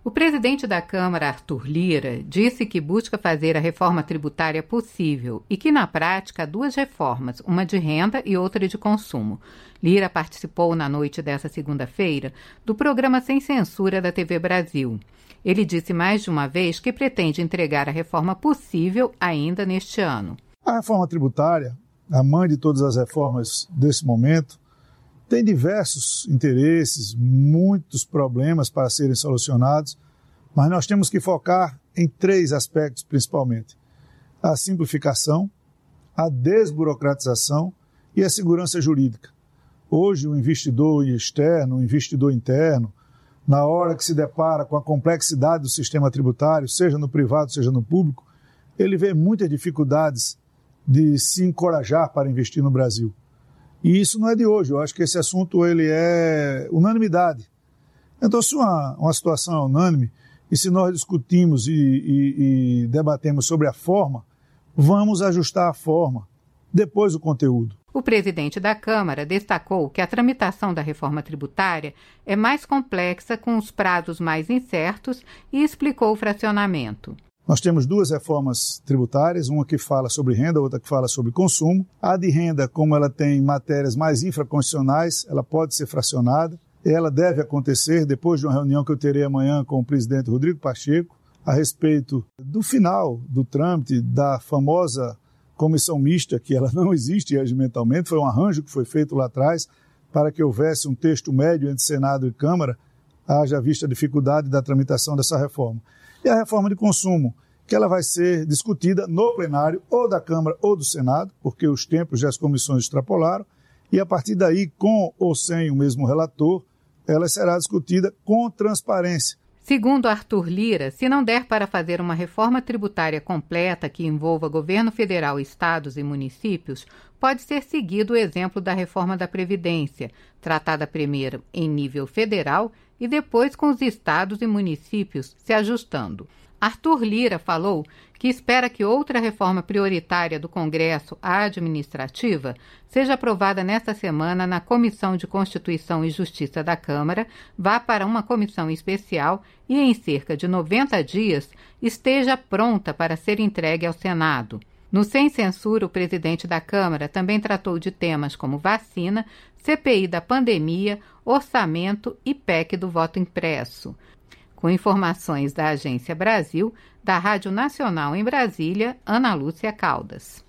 O presidente da Câmara, Arthur Lira, disse que busca fazer a reforma tributária possível e que, na prática, há duas reformas, uma de renda e outra de consumo. Lira participou na noite dessa segunda-feira do programa Sem Censura da TV Brasil. Ele disse mais de uma vez que pretende entregar a reforma possível ainda neste ano. A reforma tributária, a mãe de todas as reformas desse momento, tem diversos interesses, muitos problemas para serem solucionados, mas nós temos que focar em três aspectos principalmente: a simplificação, a desburocratização e a segurança jurídica. Hoje o investidor externo, o investidor interno, na hora que se depara com a complexidade do sistema tributário, seja no privado, seja no público, ele vê muitas dificuldades de se encorajar para investir no Brasil. E isso não é de hoje, eu acho que esse assunto ele é unanimidade. Então, se uma situação é unânime, e se nós discutimos e debatemos sobre a forma, vamos ajustar a forma, depois o conteúdo. O presidente da Câmara destacou que a tramitação da reforma tributária é mais complexa, com os prazos mais incertos, e explicou o fracionamento. Nós temos duas reformas tributárias, uma que fala sobre renda, outra que fala sobre consumo. A de renda, como ela tem matérias mais infraconstitucionais, ela pode ser fracionada. Ela deve acontecer depois de uma reunião que eu terei amanhã com o presidente Rodrigo Pacheco, a respeito do final do trâmite da famosa comissão mista, que ela não existe regimentalmente, foi um arranjo que foi feito lá atrás para que houvesse um texto médio entre Senado e Câmara, haja vista a dificuldade da tramitação dessa reforma. E a reforma de consumo, que ela vai ser discutida no plenário ou da Câmara ou do Senado, porque os tempos das comissões extrapolaram, e a partir daí, com ou sem o mesmo relator, ela será discutida com transparência. Segundo Arthur Lira, se não der para fazer uma reforma tributária completa que envolva governo federal, estados e municípios, pode ser seguido o exemplo da reforma da Previdência, tratada primeiro em nível federal e depois com os estados e municípios se ajustando. Arthur Lira falou que espera que outra reforma prioritária do Congresso, a administrativa, seja aprovada nesta semana na Comissão de Constituição e Justiça da Câmara, vá para uma comissão especial e, em cerca de 90 dias, esteja pronta para ser entregue ao Senado. No Sem Censura, o presidente da Câmara também tratou de temas como vacina, CPI da pandemia, orçamento e PEC do voto impresso. Com informações da Agência Brasil, da Rádio Nacional em Brasília, Ana Lúcia Caldas.